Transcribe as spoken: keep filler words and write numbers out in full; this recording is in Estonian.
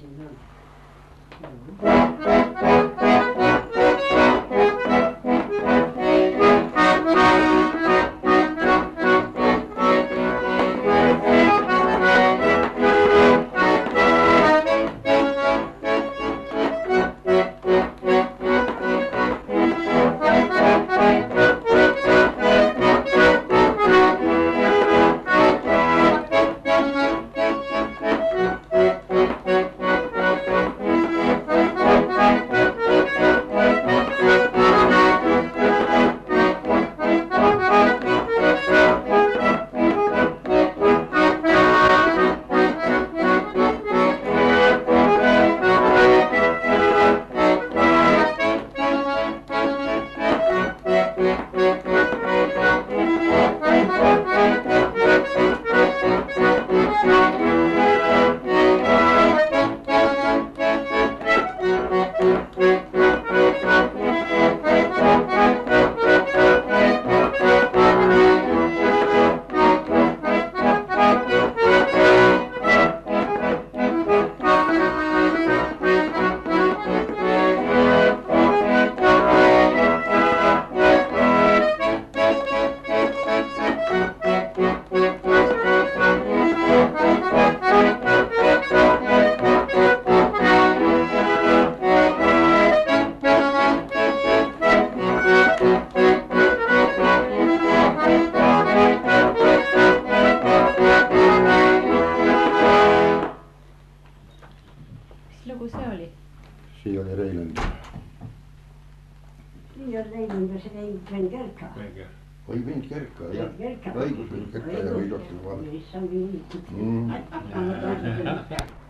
siin on. lugu see oli? See oli Reiland. Nii on Reiland ja see ei Vend Kerka. Oi Vend Kerka, jah. Õigus Vend Kerka ja Villosti Valg. Issand, nii.